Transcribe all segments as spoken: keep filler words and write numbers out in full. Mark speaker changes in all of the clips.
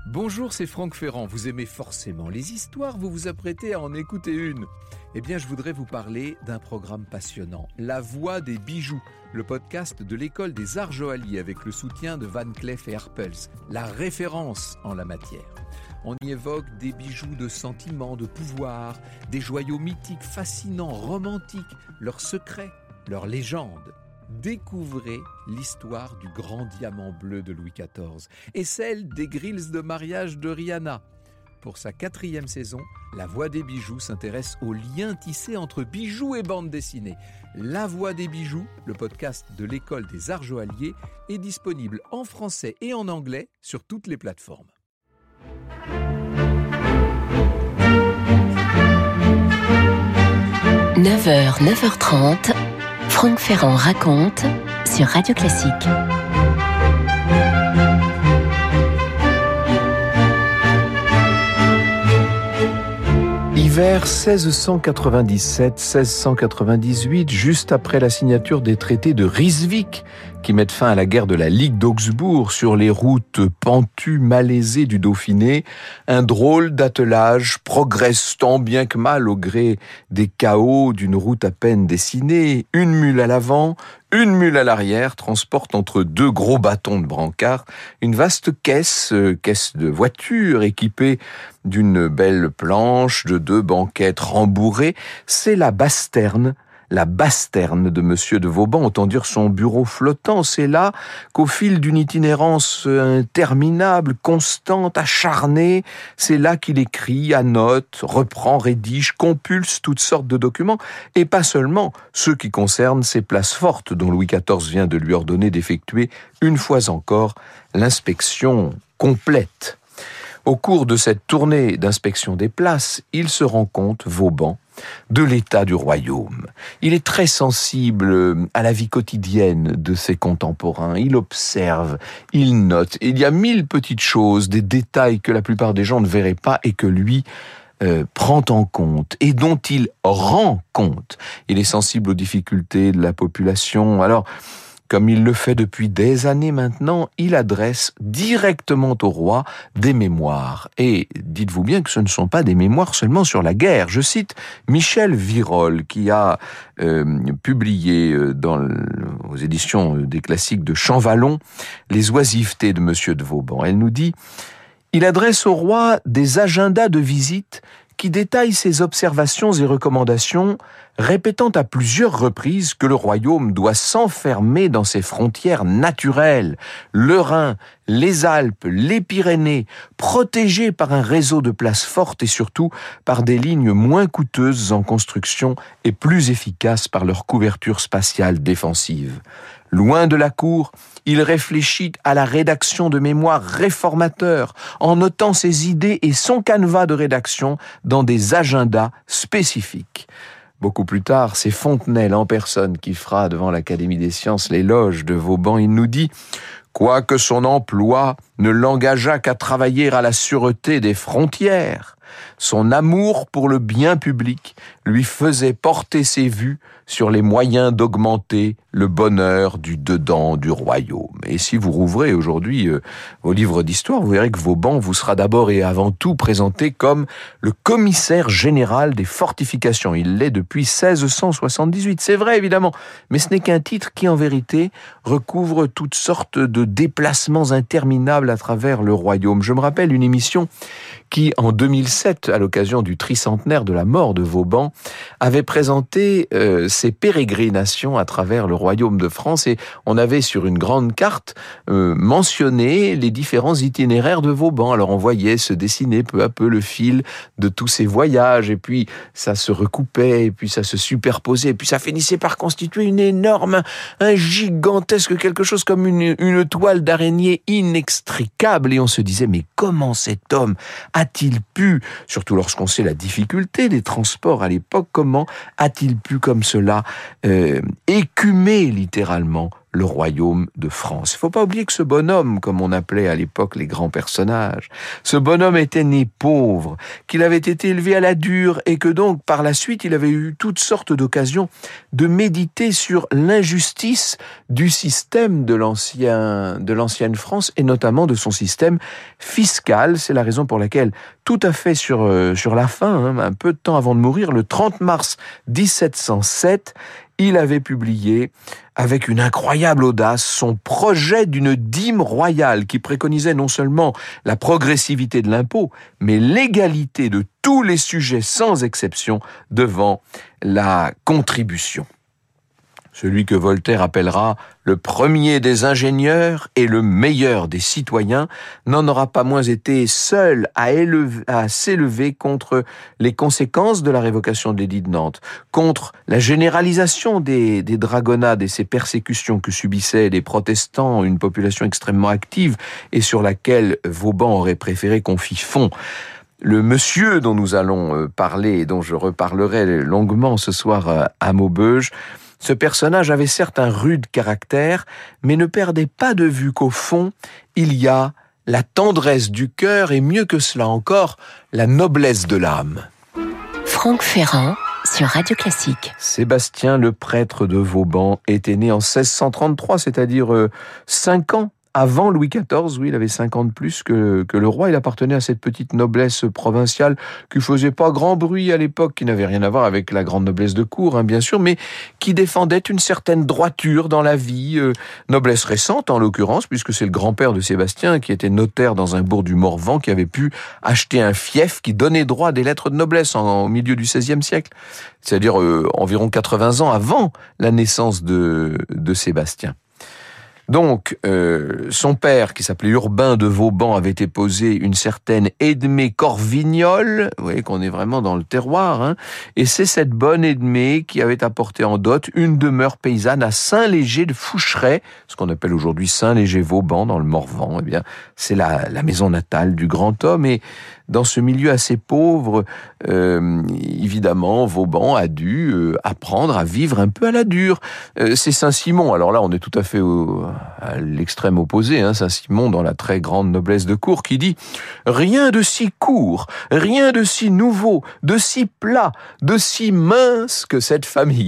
Speaker 1: Bonjour, c'est Franck Ferrand. Vous aimez forcément les histoires, vous vous apprêtez à en écouter une. Eh bien, je voudrais vous parler d'un programme passionnant, La Voix des bijoux, le podcast de l'École des Arts Joailliers avec le soutien de Van Cleef et Arpels, la référence en la matière. On y évoque des bijoux de sentiment, de pouvoir, des joyaux mythiques, fascinants, romantiques, leurs secrets, leurs légendes. Découvrez l'histoire du grand diamant bleu de Louis quatorze et celle des grilles de mariage de Rihanna. Pour sa quatrième saison, La Voix des bijoux s'intéresse aux liens tissés entre bijoux et bande dessinée. La Voix des bijoux, le podcast de l'École des Arts Joailliers, est disponible en français et en anglais sur toutes les plateformes.
Speaker 2: neuf heures, neuf heures trente, Franck Ferrand raconte sur Radio Classique.
Speaker 3: Hiver seize cent quatre-vingt-dix-sept seize cent quatre-vingt-dix-huit, juste après la signature des traités de Ryswick, qui mettent fin à la guerre de la Ligue d'Augsbourg sur les routes pentues, malaisées du Dauphiné, un drôle d'attelage progresse tant bien que mal au gré des chaos d'une route à peine dessinée. Une mule à l'avant, une mule à l'arrière transporte entre deux gros bâtons de brancard une vaste caisse, euh, caisse de voiture équipée d'une belle planche, de deux banquettes rembourrées. C'est la basterne, la basterne de Monsieur de Vauban, autant dire son bureau flottant. C'est là qu'au fil d'une itinérance interminable, constante, acharnée, c'est là qu'il écrit, annote, reprend, rédige, compulse toutes sortes de documents, et pas seulement ceux qui concernent ces places fortes dont Louis quatorze vient de lui ordonner d'effectuer une fois encore l'inspection complète. Au cours de cette tournée d'inspection des places, il se rend compte, Vauban, de l'état du royaume. Il est très sensible à la vie quotidienne de ses contemporains. Il observe, il note. Il y a mille petites choses, des détails que la plupart des gens ne verraient pas et que lui euh, prend en compte et dont il rend compte. Il est sensible aux difficultés de la population. Alors, comme il le fait depuis des années maintenant, il adresse directement au roi des mémoires. Et dites-vous bien que ce ne sont pas des mémoires seulement sur la guerre. Je cite Michel Virol, qui a euh, publié dans le, aux éditions des classiques de Champvallon les oisivetés de Monsieur de Vauban. Elle nous dit « Il adresse au roi des agendas de visite qui détaillent ses observations et recommandations, répétant à plusieurs reprises que le royaume doit s'enfermer dans ses frontières naturelles, le Rhin, les Alpes, les Pyrénées, protégés par un réseau de places fortes et surtout par des lignes moins coûteuses en construction et plus efficaces par leur couverture spatiale défensive. Loin de la cour, il réfléchit à la rédaction de mémoires réformateurs en notant ses idées et son canevas de rédaction dans des agendas spécifiques. Beaucoup plus tard, c'est Fontenelle en personne qui fera devant l'Académie des sciences l'éloge de Vauban. Il nous dit « Quoique son emploi ne l'engageât qu'à travailler à la sûreté des frontières, son amour pour le bien public lui faisait porter ses vues sur les moyens d'augmenter le bonheur du dedans du royaume. » Et si vous rouvrez aujourd'hui euh, vos livres d'histoire, vous verrez que Vauban vous sera d'abord et avant tout présenté comme le commissaire général des fortifications. Il l'est depuis seize cent soixante-dix-huit. C'est vrai, évidemment, mais ce n'est qu'un titre qui, en vérité, recouvre toutes sortes de déplacements interminables à travers le royaume. Je me rappelle une émission qui, en deux mille sept, à l'occasion du tricentenaire de la mort de Vauban, avait présenté euh, ses pérégrinations à travers le royaume de France, et on avait sur une grande carte euh, mentionné les différents itinéraires de Vauban. Alors on voyait se dessiner peu à peu le fil de tous ces voyages, et puis ça se recoupait, et puis ça se superposait, et puis ça finissait par constituer une énorme, un gigantesque quelque chose comme une, une toile d'araignée inextricable, et on se disait mais comment cet homme a-t-il pu, surtout lorsqu'on sait la difficulté des transports à l'époque, comment a-t-il pu comme cela euh, écumer littéralement le royaume de France. Il ne faut pas oublier que ce bonhomme, comme on appelait à l'époque les grands personnages, ce bonhomme était né pauvre, qu'il avait été élevé à la dure et que donc par la suite il avait eu toutes sortes d'occasions de méditer sur l'injustice du système de l'ancien, de l'ancienne France et notamment de son système fiscal. C'est la raison pour laquelle tout à fait sur, euh, sur la fin, hein, un peu de temps avant de mourir, le trente mars dix-sept cent sept, il avait publié avec une incroyable audace son projet d'une dîme royale qui préconisait non seulement la progressivité de l'impôt, mais l'égalité de tous les sujets sans exception devant la contribution. Celui que Voltaire appellera le premier des ingénieurs et le meilleur des citoyens, n'en aura pas moins été seul à, élever, à s'élever contre les conséquences de la révocation de l'édit de Nantes, contre la généralisation des, des dragonnades et ces persécutions que subissaient les protestants, une population extrêmement active et sur laquelle Vauban aurait préféré qu'on fît fond. Le monsieur dont nous allons parler et dont je reparlerai longuement ce soir à Maubeuge, ce personnage avait certes un rude caractère, mais ne perdait pas de vue qu'au fond, il y a la tendresse du cœur et mieux que cela encore, la noblesse de l'âme.
Speaker 2: Franck Ferrand sur Radio Classique.
Speaker 3: Sébastien le prêtre de Vauban était né en seize cent trente-trois, c'est-à-dire euh, cinq ans avant Louis quatorze, oui, il avait cinq ans de plus que, que le roi. Il appartenait à cette petite noblesse provinciale qui faisait pas grand bruit à l'époque, qui n'avait rien à voir avec la grande noblesse de cour, hein, bien sûr, mais qui défendait une certaine droiture dans la vie, euh, noblesse récente en l'occurrence, puisque c'est le grand-père de Sébastien qui était notaire dans un bourg du Morvan, qui avait pu acheter un fief qui donnait droit à des lettres de noblesse en, au milieu du seizième siècle, c'est-à-dire euh, environ quatre-vingts ans avant la naissance de, de Sébastien. Donc, euh, son père, qui s'appelait Urbain de Vauban, avait épousé une certaine Edmée Corvignol, vous voyez qu'on est vraiment dans le terroir, hein, et c'est cette bonne Edmée qui avait apporté en dot une demeure paysanne à Saint-Léger de Foucheray, ce qu'on appelle aujourd'hui Saint-Léger-Vauban, dans le Morvan. Eh bien, c'est la, la maison natale du grand homme, et dans ce milieu assez pauvre, euh, évidemment, Vauban a dû euh, apprendre à vivre un peu à la dure. Euh, c'est Saint-Simon, alors là, on est tout à fait au, à l'extrême opposé, hein, Saint-Simon, dans la très grande noblesse de cour, qui dit « Rien de si court, rien de si nouveau, de si plat, de si mince que cette famille. »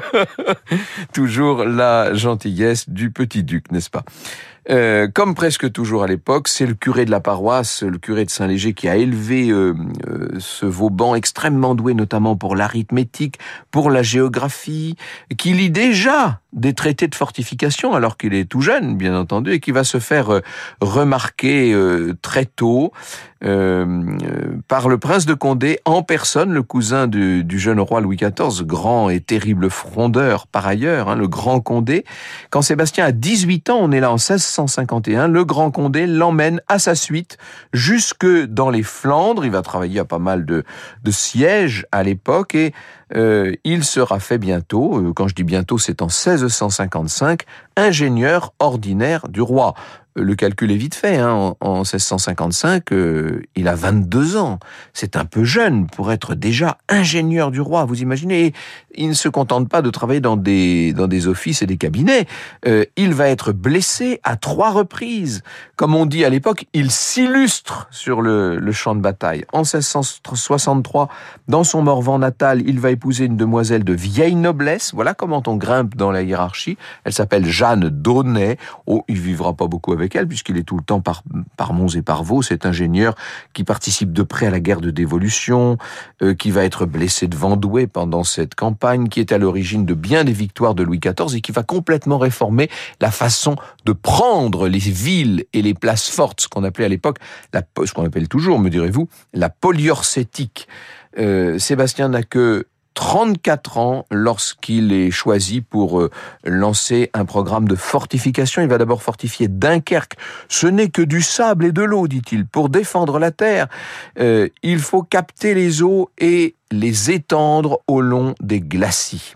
Speaker 3: Toujours la gentillesse du petit duc, n'est-ce pas ? Euh, comme presque toujours à l'époque, c'est le curé de la paroisse, le curé de Saint-Léger, qui a élevé euh, euh, ce Vauban extrêmement doué, notamment pour l'arithmétique, pour la géographie, qui lit déjà des traités de fortification, alors qu'il est tout jeune, bien entendu, et qui va se faire euh, remarquer euh, très tôt euh, euh, par le prince de Condé, en personne, le cousin du, du jeune roi Louis quatorze, grand et terrible frondeur par ailleurs, hein, le grand Condé. Quand Sébastien a dix-huit ans, on est là en seize cent cinquante et un, le grand Condé l'emmène à sa suite jusque dans les Flandres. Il va travailler à pas mal de, de sièges à l'époque et euh, il sera fait bientôt, euh, quand je dis bientôt, c'est en seize cent cinquante-cinq, ingénieur ordinaire du roi. Le calcul est vite fait, hein. en, en seize cent cinquante-cinq, euh, il a vingt-deux ans. C'est un peu jeune pour être déjà ingénieur du roi, vous imaginez. Et il ne se contente pas de travailler dans des, dans des offices et des cabinets. Euh, il va être blessé à trois reprises. Comme on dit à l'époque, il s'illustre sur le, le champ de bataille. En seize cent soixante-trois, dans son Morvan natal, il va épouser une demoiselle de vieille noblesse. Voilà comment on grimpe dans la hiérarchie. Elle s'appelle Jeanne d'Aunay. Oh, il vivra pas beaucoup avec elle, puisqu'il est tout le temps par, par Mons et par Vaux, cet ingénieur qui participe de près à la guerre de dévolution, euh, qui va être blessé de Vendoué pendant cette campagne, qui est à l'origine de bien des victoires de Louis quatorze et qui va complètement réformer la façon de prendre les villes et les places fortes, ce qu'on appelait à l'époque, la, ce qu'on appelle toujours, me direz-vous, la poliorcétique. Euh, Sébastien n'a que trente-quatre ans lorsqu'il est choisi pour euh, lancer un programme de fortification. Il va d'abord fortifier Dunkerque. Ce n'est que du sable et de l'eau, dit-il. Pour défendre la terre, euh, il faut capter les eaux et les étendre au long des glacis.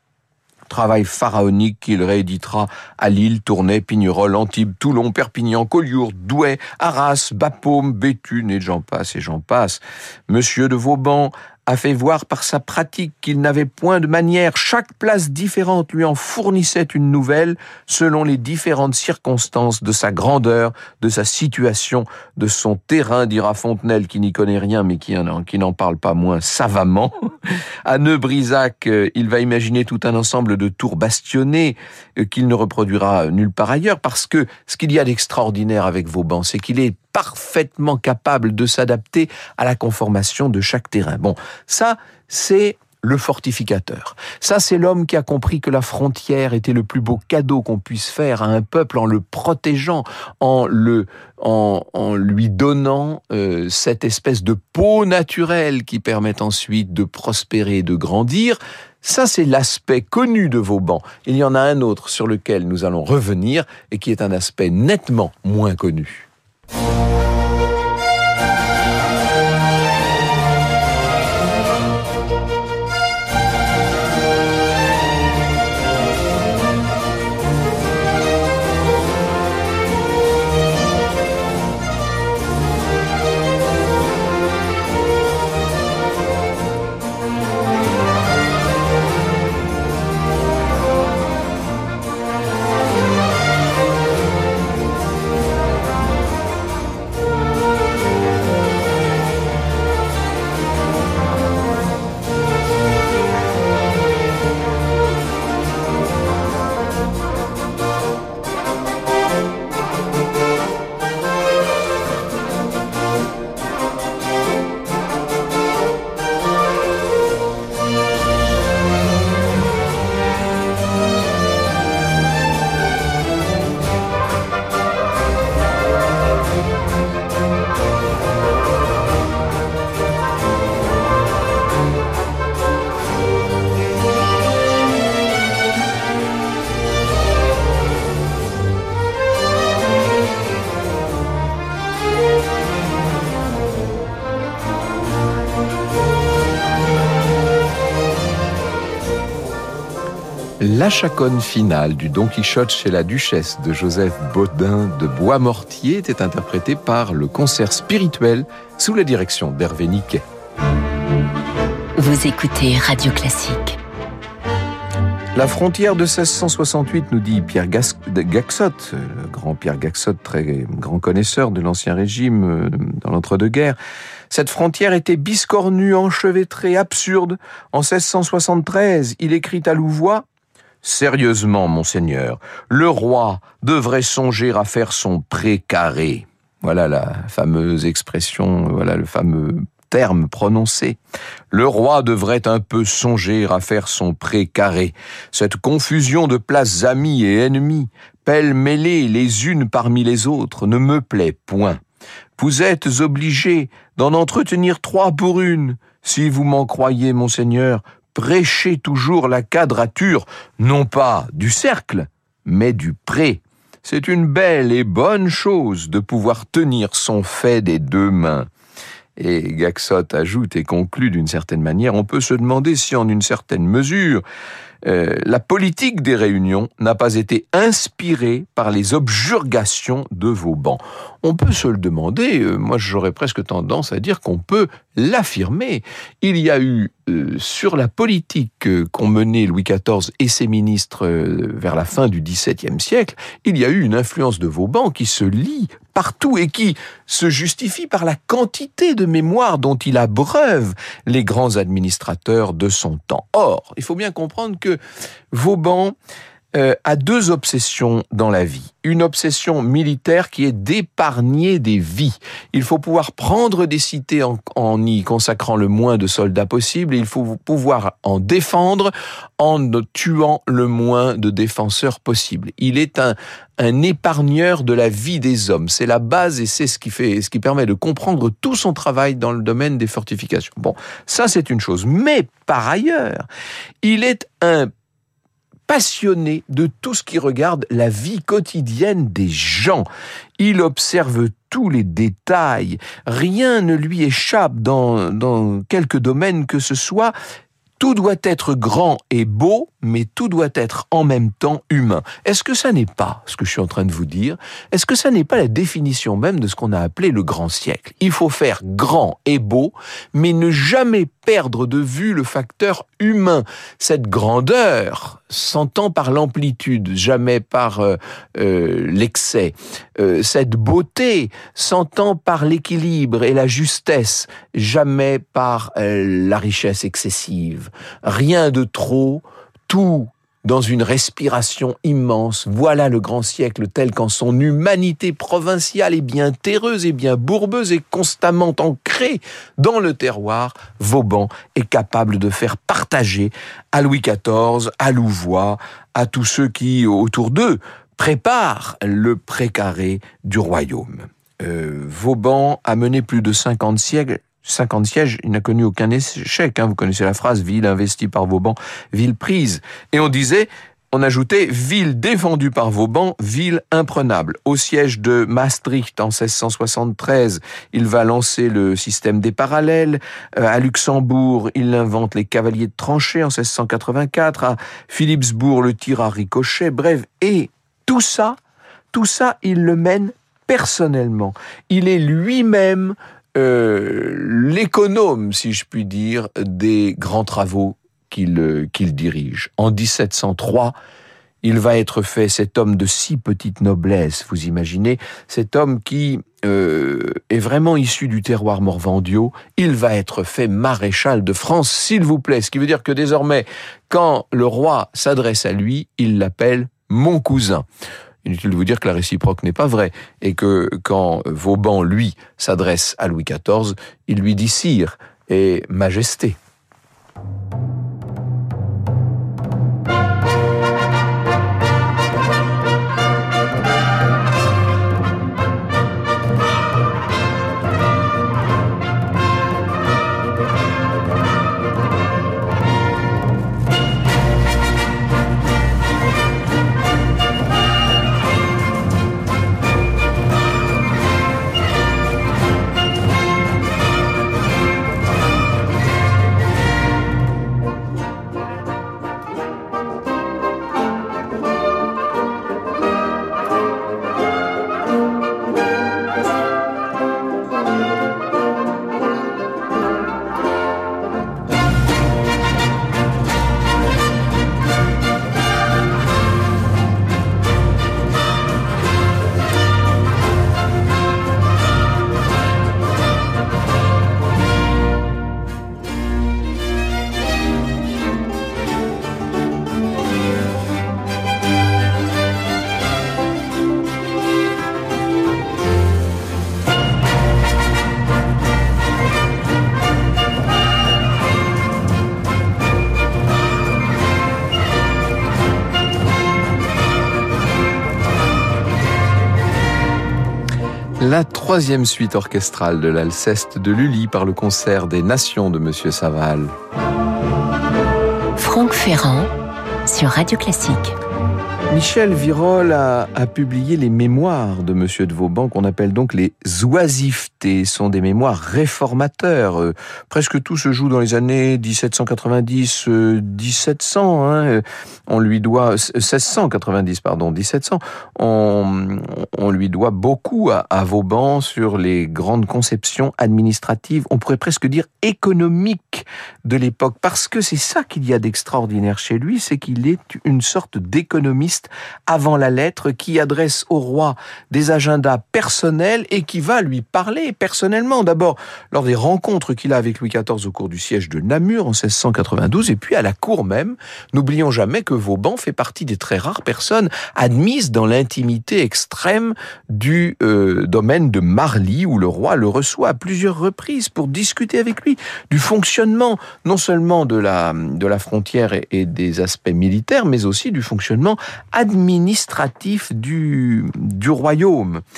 Speaker 3: Travail pharaonique qu'il rééditera à Lille, Tournai, Pignerol, Antibes, Toulon, Perpignan, Collioure, Douai, Arras, Bapaume, Béthune, et j'en passe et j'en passe. Monsieur de Vauban a fait voir par sa pratique qu'il n'avait point de manière. Chaque place différente lui en fournissait une nouvelle selon les différentes circonstances de sa grandeur, de sa situation, de son terrain, dira Fontenelle, qui n'y connaît rien mais qui, en, qui n'en parle pas moins savamment. À Neubrisac, il va imaginer tout un ensemble de tours bastionnées qu'il ne reproduira nulle part ailleurs, parce que ce qu'il y a d'extraordinaire avec Vauban, c'est qu'il est parfaitement capable de s'adapter à la conformation de chaque terrain. Bon, ça, c'est le fortificateur. Ça, c'est l'homme qui a compris que la frontière était le plus beau cadeau qu'on puisse faire à un peuple en le protégeant, en, le, en, en lui donnant euh, cette espèce de peau naturelle qui permet ensuite de prospérer et de grandir. Ça, c'est l'aspect connu de Vauban. Il y en a un autre sur lequel nous allons revenir et qui est un aspect nettement moins connu. La chaconne finale du Don Quichotte chez la Duchesse de Joseph Bodin de Boismortier était interprétée par le concert spirituel sous la direction d'Hervé Niquet.
Speaker 2: Vous écoutez Radio Classique.
Speaker 3: La frontière de seize cent soixante-huit, nous dit Pierre Gas- Gaxotte, le grand Pierre Gaxotte, très grand connaisseur de l'Ancien Régime dans l'entre-deux-guerres. Cette frontière était biscornue, enchevêtrée, absurde. En seize cent soixante-treize, il écrit à Louvois: « Sérieusement, monseigneur, le roi devrait songer à faire son pré carré. » Voilà la fameuse expression, voilà le fameux terme prononcé. Le roi devrait un peu songer à faire son pré carré. Cette confusion de places amies et ennemies, pêle-mêlées les unes parmi les autres, ne me plaît point. Vous êtes obligé d'en entretenir trois pour une. Si vous m'en croyez, monseigneur, prêchez toujours la quadrature, non pas du cercle, mais du pré. C'est une belle et bonne chose de pouvoir tenir son fait des deux mains. Et Gaxotte ajoute et conclut d'une certaine manière, on peut se demander si en une certaine mesure, euh, la politique des réunions n'a pas été inspirée par les objurgations de Vauban. On peut se le demander, euh, moi j'aurais presque tendance à dire qu'on peut l'affirmer. Il y a eu euh, sur la politique euh, qu'ont menée Louis quatorze et ses ministres euh, vers la fin du dix-septième siècle, il y a eu une influence de Vauban qui se lit partout et qui se justifie par la quantité de mémoire dont il abreuve les grands administrateurs de son temps. Or, il faut bien comprendre que Vauban euh, a deux obsessions dans la vie. Une obsession militaire qui est d'épargner des vies. Il faut pouvoir prendre des cités en, en y consacrant le moins de soldats possible, et il faut pouvoir en défendre en tuant le moins de défenseurs possible. Il est un, un épargneur de la vie des hommes. C'est la base et c'est ce qui fait, ce qui permet de comprendre tout son travail dans le domaine des fortifications. Bon, ça c'est une chose. Mais par ailleurs, il est un passionné de tout ce qui regarde la vie quotidienne des gens. Il observe tous les détails. Rien ne lui échappe dans, dans quelque domaine que ce soit. Tout doit être grand et beau, mais tout doit être en même temps humain. Est-ce que ça n'est pas ce que je suis en train de vous dire? Est-ce que ça n'est pas la définition même de ce qu'on a appelé le grand siècle? Il faut faire grand et beau, mais ne jamais perdre de vue le facteur humain. Cette grandeur s'entend par l'amplitude, jamais par euh, euh, l'excès. Euh, cette beauté s'entend par l'équilibre et la justesse, jamais par euh, la richesse excessive. Rien de trop, tout dans une respiration immense. Voilà le grand siècle tel qu'en son humanité provinciale est bien terreuse et bien bourbeuse et constamment ancrée dans le terroir, Vauban est capable de faire partager à Louis quatorze, à Louvois, à tous ceux qui, autour d'eux, préparent le précaré du royaume. Euh, Vauban a mené plus de cinquante siècles cinquante sièges, il n'a connu aucun échec. Hein. Vous connaissez la phrase « ville investie par Vauban, ville prise ». Et on disait, on ajoutait « ville défendue par Vauban, ville imprenable ». Au siège de Maastricht en seize cent soixante-treize, il va lancer le système des parallèles. Euh, à Luxembourg, il invente les cavaliers de tranchée en seize cent quatre-vingt-quatre. À Philipsbourg, le tir à ricochet. Bref, et tout ça, tout ça, il le mène personnellement. Il est lui-même Euh, l'économe, si je puis dire, des grands travaux qu'il, euh, qu'il dirige. En dix-sept cent trois, il va être fait cet homme de si petite noblesse, vous imaginez, cet homme qui euh, est vraiment issu du terroir morvandiau, il va être fait maréchal de France, s'il vous plaît, ce qui veut dire que désormais, quand le roi s'adresse à lui, il l'appelle « mon cousin ». Inutile de vous dire que la réciproque n'est pas vraie, et que quand Vauban, lui, s'adresse à Louis quatorze, il lui dit « sire » et « majesté ». La troisième suite orchestrale de l'Alceste de Lully par le concert des Nations de Monsieur Saval.
Speaker 2: Franck Ferrand sur Radio Classique.
Speaker 3: Michel Virol a, a publié les mémoires de Monsieur de Vauban, qu'on appelle donc les oisivetés. Ce sont des mémoires réformateurs. Euh, presque tout se joue dans les années dix-sept cent quatre-vingt-dix, euh, dix-sept cents. Hein. On lui doit seize cent quatre-vingt-dix, pardon, dix-sept cents. On, on lui doit beaucoup à, à Vauban sur les grandes conceptions administratives. On pourrait presque dire économiques de l'époque, parce que c'est ça qu'il y a d'extraordinaire chez lui, c'est qu'il est une sorte d'économiste avant la lettre qui adresse au roi des agendas personnels et qui va lui parler personnellement. D'abord, lors des rencontres qu'il a avec Louis quatorze au cours du siège de Namur en seize cent quatre-vingt-douze, et puis à la cour même. N'oublions jamais que Vauban fait partie des très rares personnes admises dans l'intimité extrême du euh, domaine de Marly, où le roi le reçoit à plusieurs reprises pour discuter avec lui du fonctionnement non seulement de la, de la frontière et, et des aspects militaires, mais aussi du fonctionnement administratif du, du royaume.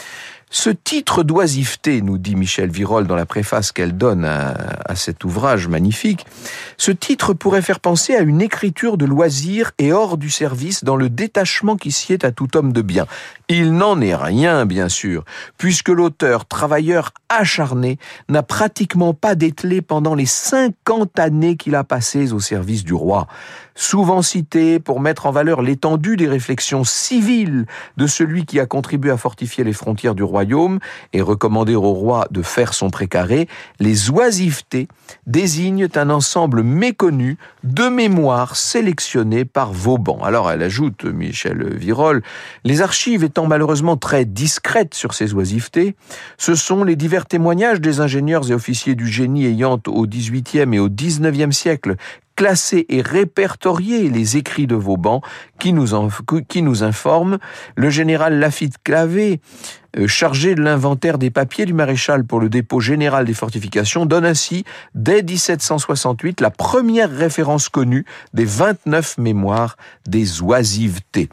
Speaker 3: Ce titre d'oisiveté, nous dit Michèle Virol dans la préface qu'elle donne à, à cet ouvrage magnifique, ce titre pourrait faire penser à une écriture de loisir et hors du service dans le détachement qui sied à tout homme de bien. Il n'en est rien, bien sûr, puisque l'auteur, travailleur acharné, n'a pratiquement pas dételé pendant les cinquante années qu'il a passées au service du roi. Souvent cité pour mettre en valeur l'étendue des réflexions civiles de celui qui a contribué à fortifier les frontières du royaume et recommander au roi de faire son précaré, les oisivetés désignent un ensemble méconnu de mémoires sélectionnées par Vauban. Alors elle ajoute, Michèle Virol, les archives étant malheureusement très discrètes sur ces oisivetés, ce sont les divers témoignages des ingénieurs et officiers du génie ayant au dix-huitième et au dix-neuvième siècle classé et répertorié les écrits de Vauban qui nous, en, qui nous informent. Le général Lafitte-Clavé, euh, chargé de l'inventaire des papiers du maréchal pour le dépôt général des fortifications, donne ainsi, dès dix-sept cent soixante-huit, la première référence connue des vingt-neuf mémoires des oisivetés.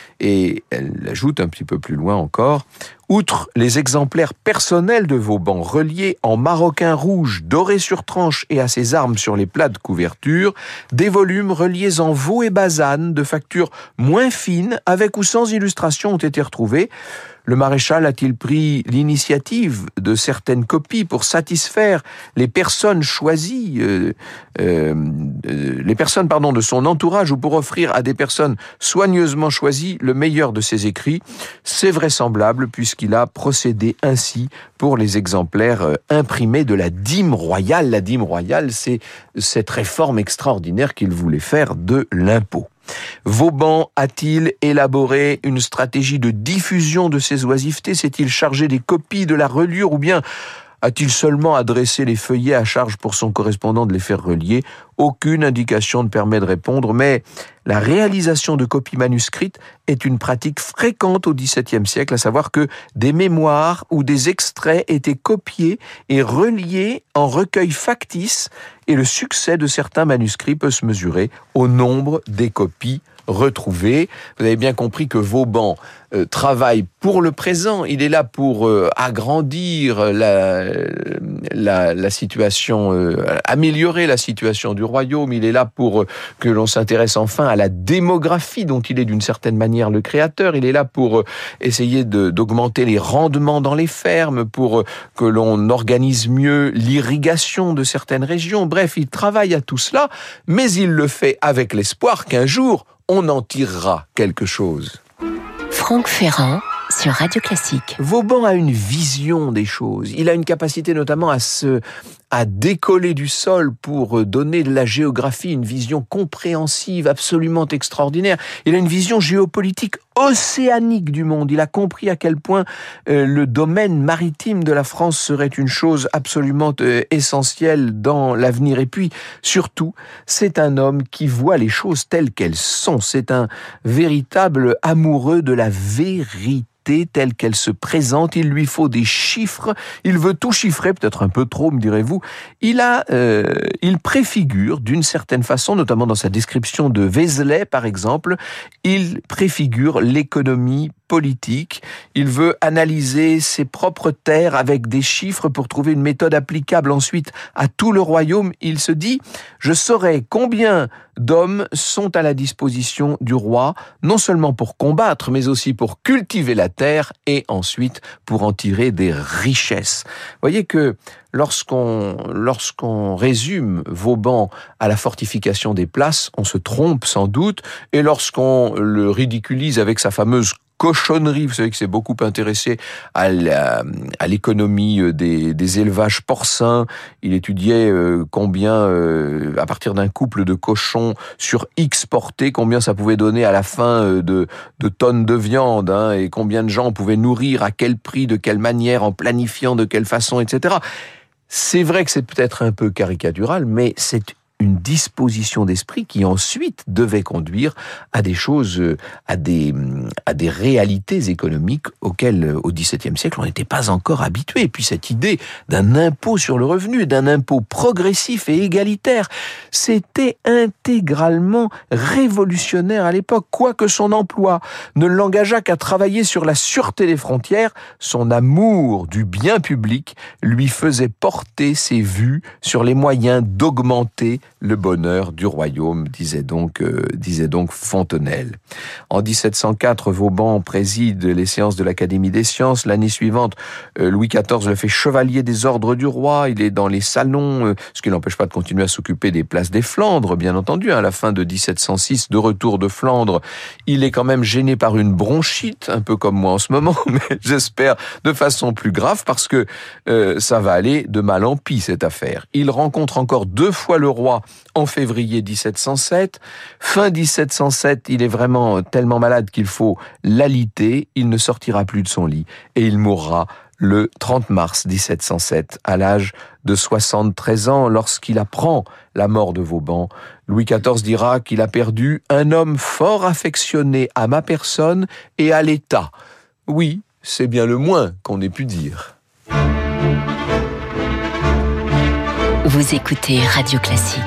Speaker 3: Et elle ajoute un petit peu plus loin encore, outre les exemplaires personnels de Vauban reliés en maroquin rouge doré sur tranche et à ses armes sur les plats de couverture, des volumes reliés en veau et basane de facture moins fine avec ou sans illustration ont été retrouvés. Le maréchal a-t-il pris l'initiative de certaines copies pour satisfaire les personnes choisies, euh, euh, euh, les personnes pardon, de son entourage ou pour offrir à des personnes soigneusement choisies le meilleur de ses écrits? C'est vraisemblable puisqu'il a procédé ainsi pour les exemplaires euh, imprimés de la dîme royale. La dîme royale, c'est cette réforme extraordinaire qu'il voulait faire de l'impôt. Vauban a-t-il élaboré une stratégie de diffusion de ces oisivetés? S'est-il chargé des copies de la reliure ou bien a-t-il seulement adressé les feuillets à charge pour son correspondant de les faire relier? Aucune indication ne permet de répondre, mais la réalisation de copies manuscrites est une pratique fréquente au dix-septième siècle, à savoir que des mémoires ou des extraits étaient copiés et reliés en recueils factices, et le succès de certains manuscrits peut se mesurer au nombre des copies retrouvées. Vous avez bien compris que Vauban euh, travaille pour le présent. Il est là pour euh, agrandir la, la, la situation, euh, améliorer la situation du royaume. Il est là pour euh, que l'on s'intéresse enfin à la démographie dont il est d'une certaine manière le créateur. Il est là pour euh, essayer de, d'augmenter les rendements dans les fermes, pour euh, que l'on organise mieux l'irrigation de certaines régions. Bref, il travaille à tout cela, mais il le fait avec l'espoir qu'un jour, on en tirera quelque chose.
Speaker 2: Franck Ferrand sur Radio Classique.
Speaker 3: Vauban a une vision des choses. Il a une capacité notamment à se, à décoller du sol pour donner de la géographie une vision compréhensive absolument extraordinaire. Il a une vision géopolitique océanique du monde. Il a compris à quel point euh, le domaine maritime de la France serait une chose absolument euh, essentielle dans l'avenir. Et puis, surtout, c'est un homme qui voit les choses telles qu'elles sont. C'est un véritable amoureux de la vérité telle qu'elle se présente. Il lui faut des chiffres. Il veut tout chiffrer, peut-être un peu trop, me direz-vous. Il a, euh, il préfigure d'une certaine façon, notamment dans sa description de Vézelay, par exemple, il préfigure l'économie politique. Il veut analyser ses propres terres avec des chiffres pour trouver une méthode applicable ensuite à tout le royaume. Il se dit, je saurai combien d'hommes sont à la disposition du roi, non seulement pour combattre, mais aussi pour cultiver la terre et ensuite pour en tirer des richesses. Vous voyez que lorsqu'on, lorsqu'on résume Vauban à la fortification des places, on se trompe sans doute, et lorsqu'on le ridiculise avec sa fameuse cochonnerie, vous savez que c'est beaucoup intéressé à, la, à l'économie des, des élevages porcins. Il étudiait euh, combien, euh, à partir d'un couple de cochons sur X portés, combien ça pouvait donner à la fin euh, de, de tonnes de viande, hein, et combien de gens on pouvait nourrir, à quel prix, de quelle manière, en planifiant de quelle façon, et cetera. C'est vrai que c'est peut-être un peu caricatural, mais c'est une disposition d'esprit qui ensuite devait conduire à des choses, à des, à des réalités économiques auxquelles, au dix-septième siècle, on n'était pas encore habitué. Et puis cette idée d'un impôt sur le revenu, d'un impôt progressif et égalitaire, c'était intégralement révolutionnaire à l'époque. Quoique son emploi ne l'engageât qu'à travailler sur la sûreté des frontières, son amour du bien public lui faisait porter ses vues sur les moyens d'augmenter le bonheur du royaume, disait donc, euh, disait donc Fontenelle. En dix-sept cent quatre, Vauban préside les séances de l'Académie des sciences. L'année suivante, euh, Louis quatorze le fait chevalier des ordres du roi. Il est dans les salons, euh, ce qui n'empêche pas de continuer à s'occuper des places des Flandres, bien entendu. À la fin de dix-sept cent six, de retour de Flandre, il est quand même gêné par une bronchite, un peu comme moi en ce moment, mais j'espère de façon plus grave, parce que euh, ça va aller de mal en pis, cette affaire. Il rencontre encore deux fois le roi en février dix-sept cent sept. Fin dix-sept cent sept, il est vraiment tellement malade qu'il faut l'aliter. Il ne sortira plus de son lit et il mourra le trente mars dix-sept cent sept, à l'âge de soixante-treize ans, lorsqu'il apprend la mort de Vauban. Louis quatorze dira qu'il a perdu un homme fort affectionné à ma personne et à l'État. Oui, c'est bien le moins qu'on ait pu dire.
Speaker 2: Vous écoutez Radio Classique.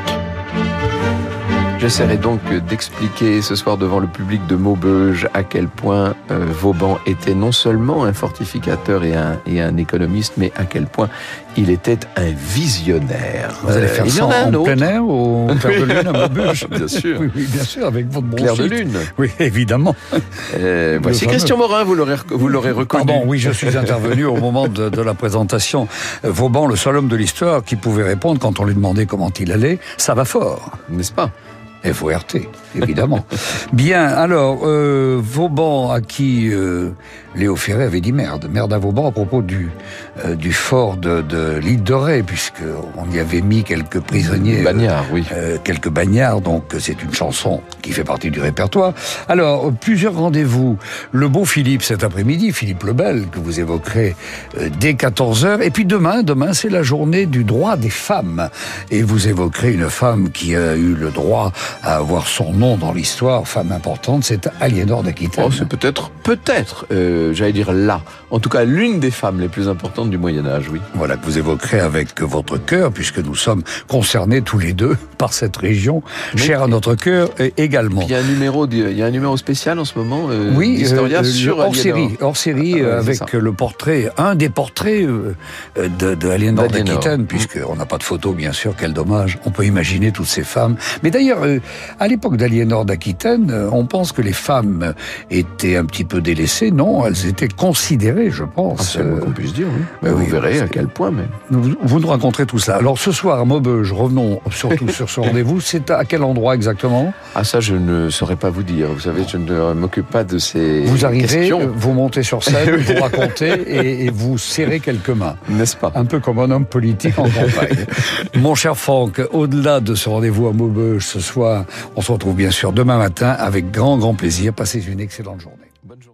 Speaker 3: J'essaierai donc d'expliquer ce soir devant le public de Maubeuge à quel point euh, Vauban était non seulement un fortificateur et un, et un économiste, mais à quel point il était un visionnaire.
Speaker 4: Vous allez faire
Speaker 3: euh,
Speaker 4: ça en, en plein air ou au clair de lune à Maubeuge?
Speaker 3: Bien sûr.
Speaker 4: Oui, oui, bien sûr, avec votre bronchite.
Speaker 3: Clair de lune.
Speaker 4: Oui, évidemment.
Speaker 3: Euh, voici Christian Morin, vous l'aurez, vous l'aurez reconnu.
Speaker 4: Pardon, oui, je suis intervenu au moment de, de la présentation. Vauban, le seul homme de l'histoire qui pouvait répondre quand on lui demandait comment il allait, ça va fort.
Speaker 3: N'est-ce pas?
Speaker 4: F O R T, évidemment. Bien, alors, euh, Vauban, à qui euh, Léo Ferré avait dit merde, merde à Vauban à propos du, euh, du fort de, de l'île de Ré, puisqu'on y avait mis quelques prisonniers.
Speaker 3: Bagnards,
Speaker 4: euh,
Speaker 3: oui.
Speaker 4: Euh, quelques bagnards, donc c'est une chanson qui fait partie du répertoire. Alors, plusieurs rendez-vous. Le beau Philippe cet après-midi, Philippe le Bel, que vous évoquerez euh, dès quatorze heures. Et puis demain, demain, c'est la journée du droit des femmes. Et vous évoquerez une femme qui a eu le droit à avoir son nom dans l'histoire, femme importante, c'est Aliénor d'Aquitaine.
Speaker 3: Oh, c'est peut-être, peut-être, euh, j'allais dire là, en tout cas l'une des femmes les plus importantes du Moyen-Âge, oui.
Speaker 4: Voilà, que vous évoquerez avec votre cœur, puisque nous sommes concernés tous les deux par cette région, oui, chère à notre cœur également.
Speaker 3: Il y a un numéro, il y a un numéro spécial en ce moment, euh,
Speaker 4: oui,
Speaker 3: d'Historia
Speaker 4: euh,
Speaker 3: sur
Speaker 4: hors
Speaker 3: Aliénor.
Speaker 4: série, hors série, ah, ouais, avec le portrait, un des portraits euh, de, de Aliénor d'Aquitaine, puisqu'on n'a pas de photo, bien sûr, quel dommage. On peut imaginer toutes ces femmes. Mais d'ailleurs, euh, à l'époque d'Aliénor d'Aquitaine, on pense que les femmes étaient un petit peu délaissées. Non, elles étaient considérées, je pense.
Speaker 3: Ah, c'est le moins qu'on puisse dire, oui. Mais
Speaker 4: euh,
Speaker 3: vous
Speaker 4: oui,
Speaker 3: verrez à quel point même.
Speaker 4: Vous, vous nous raconterez tout cela. Alors ce soir à Maubeuge, revenons surtout sur ce rendez-vous. C'est à quel endroit exactement?
Speaker 3: Ah ça, je ne saurais pas vous dire. Vous savez, je ne m'occupe pas de ces
Speaker 4: Vous arrivez,
Speaker 3: questions.
Speaker 4: Vous montez sur scène, vous racontez et, et vous serrez quelques mains.
Speaker 3: N'est-ce pas?
Speaker 4: Un peu comme un homme politique en campagne. Mon cher Franck, au-delà de ce rendez-vous à Maubeuge ce soir, on se retrouve bien sûr demain matin avec grand, grand plaisir. Passez une excellente journée.
Speaker 3: Bonne journée.